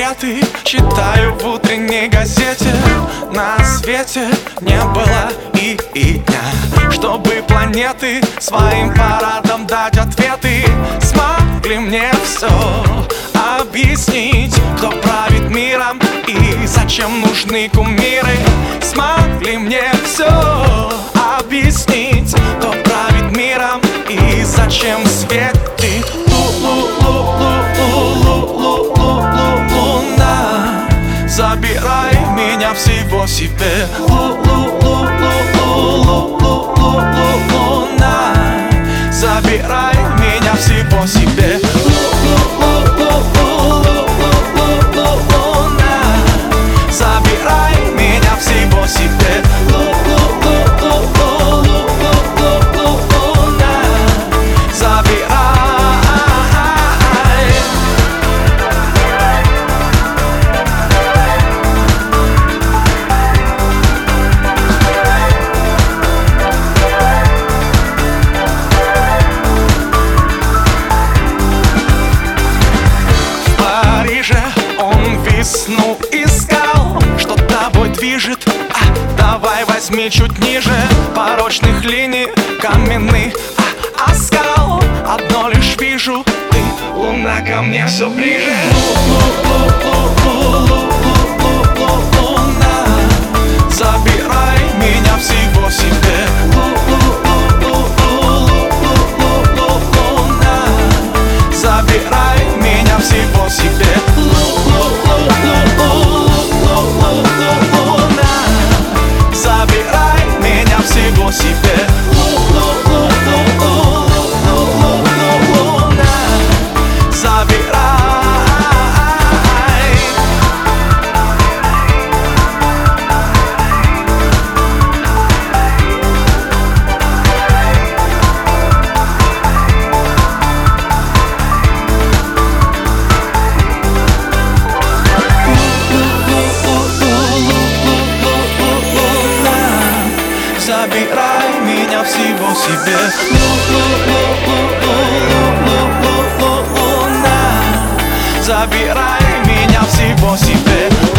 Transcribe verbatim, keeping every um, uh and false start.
ответы читаю в утренней газете. На свете не было и, и дня, чтобы планеты своим парадом дать ответы. Смогли мне все объяснить, кто правит миром и зачем нужны кумиры. Смогли мне все объяснить, кто правит миром и зачем светит луна. Забирай меня всего себе, луна. Забирай меня всего себе, луна. Забирай меня всего себе, луна. Забирай. Весну искал, что тобой движет, а давай возьми чуть ниже порочных линий каменных, а, оскал. Одно лишь вижу, ты, луна, ко мне все ближе. Луна, забирай меня всего себе, луна. Забирай меня всего себе, забирай меня всего себе, луна. Забирай. Забирай меня всего себе, луна. Забирай меня всего себе.